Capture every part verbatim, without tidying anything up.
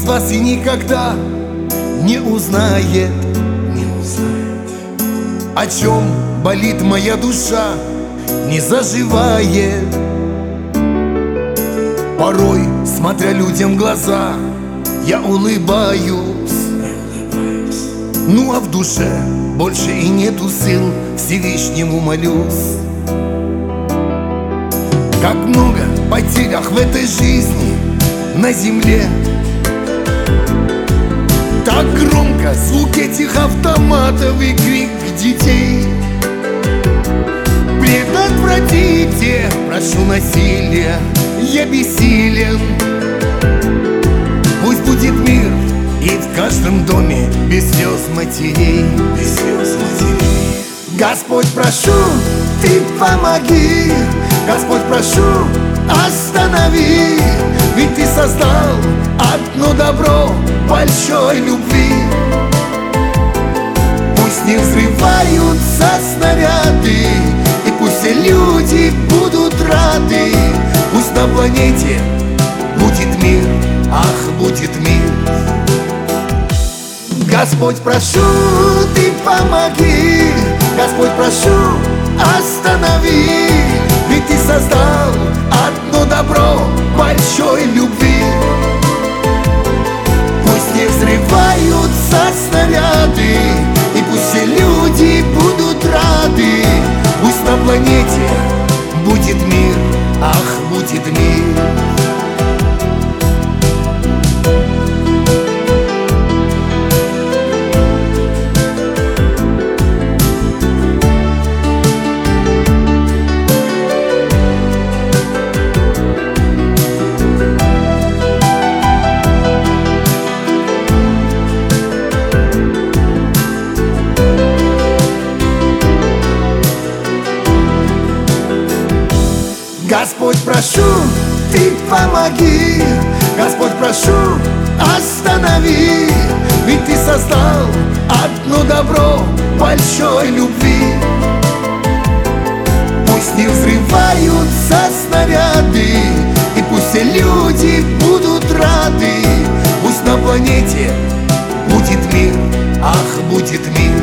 вас и никогда не узнает, не узнает, о чем болит моя душа, не заживает. Порой, смотря людям в глаза, я улыбаюсь, ну а в душе больше и нету сил, Всевышнему молюсь. Как много потерь в этой жизни на земле, так громко звук этих автоматов и крик детей. Предотвратите, прошу, насилие, я бессилен. Пусть будет мир и в каждом доме без слез матерей, без слез матерей. Господь, прошу, Ты помоги, Господь, прошу, останови, ведь Ты создал одно добро большой любви. Пусть не взрываются снаряды, и пусть все люди будут рады. Пусть на планете будет мир, ах, будет мир. Господь, прошу, Ты помоги, Господь, прошу, останови, ведь Ты создал одно добро большой любви. Пусть не взрываются снаряды, и пусть все люди будут рады. Пусть на планете будет мир, ах, будет мир. Господь, прошу, Ты помоги, Господь, прошу, останови, ведь Ты создал одно добро большой любви. Пусть не взрываются снаряды, и пусть все люди будут рады. Пусть на планете будет мир, ах, будет мир.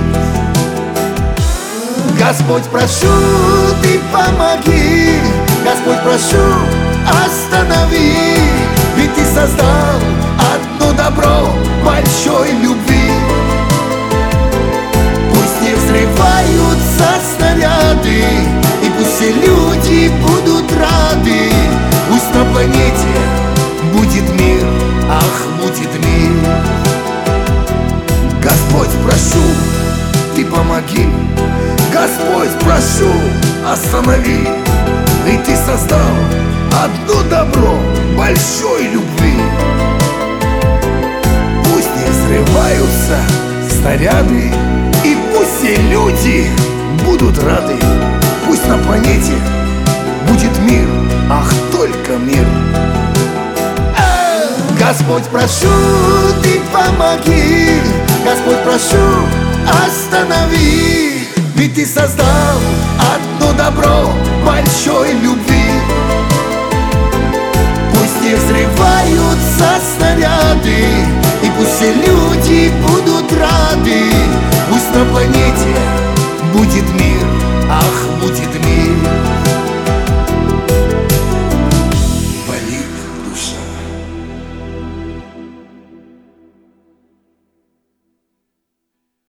Господь, прошу, Ты помоги, Господь, прошу, останови, ведь Ты создал одно добро большой любви. Пусть не взрываются снаряды, и пусть все люди будут рады. Пусть на планете будет мир, ах, будет мир. Господь, прошу, Ты помоги, Господь, прошу, останови, ведь Ты создал одно добро большой любви. Пусть не взрываются снаряды, и пусть все люди будут рады. Пусть на планете будет мир, ах, только мир. Господь, прошу, Ты помоги, Господь, прошу, останови, ведь Ты создал одно добро большой любви. Пусть не взрываются снаряды, и пусть все люди будут рады. Пусть на планете будет мир, ах, будет мир.